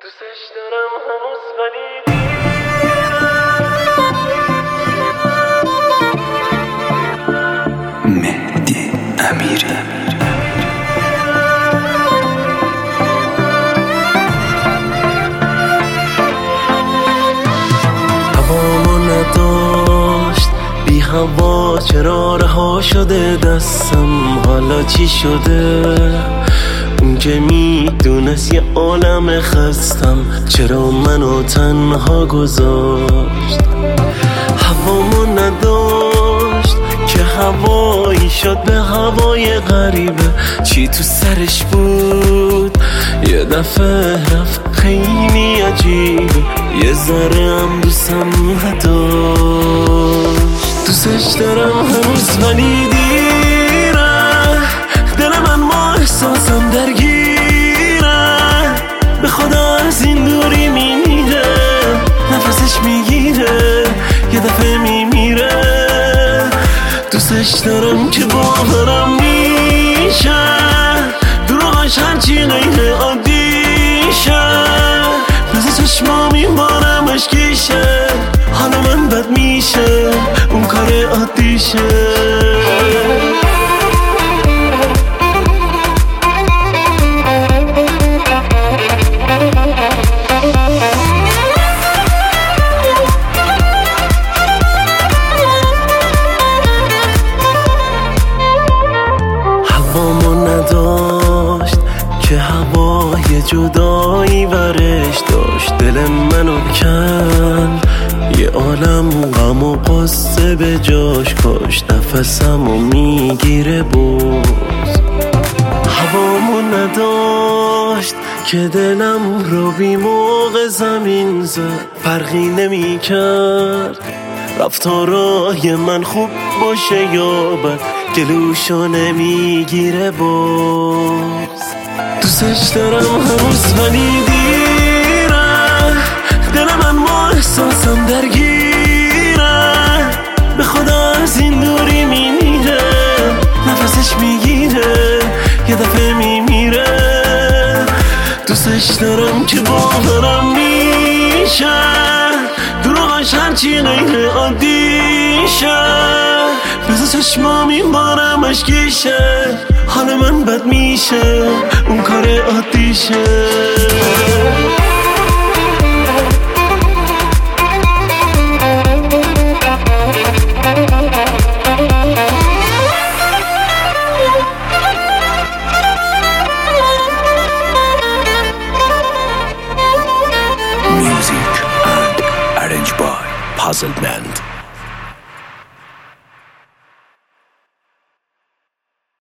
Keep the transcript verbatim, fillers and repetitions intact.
دوستش دارم هنوز ولی مهدی امیری. هوامو نداشت بی هوا، چرا رها شده دستم؟ حالا چی شده؟ اون که میدونست یه عالم خستم، چرا منو تنها گذاشت؟ هوامو نداشت که هوایی شد به هوای غریبه. چی تو سرش بود یه دفعه رفت، خیلی عجیبه. یه ذره هم دوستم نداشت. دوستش دارم هنوز ولی دیره، دل من ما احساسم درگیره. به خدا از این دوری میمیره، نفسش میگیره یه دفعه میمیره. دوستش دارم که باورم میشه، دروغش هرچی غیر عادیشه. بزه چشما میبارم اشکیشه، حالا من بد میشه اون کار عادیشه. هوامو نداشت که هوای جدایی ورش داشت. دل منو کن یه عالم غم و قصه به جاش کاش. نفسمو میگیره باز. هوامو نداشت که دلم رو بی موقع زمین زد. فرقی نمی کرد رفتارای من خوب باشه یا بد، گلوشو نمیگیره باز. دوستش دارم هنوز ولی دیره، دل من ما احساسم درگیره. به خدا از این دوری میمیره، نفسش میگیره یه دفعه میمیره. دوستش دارم که باورم میشه، دروغش هرچی غیر عادیشه. بزه چشما میبارم اشکیشه، حال من بد میشه اون کار عادیشه. Music and arranged by Puzzle Band.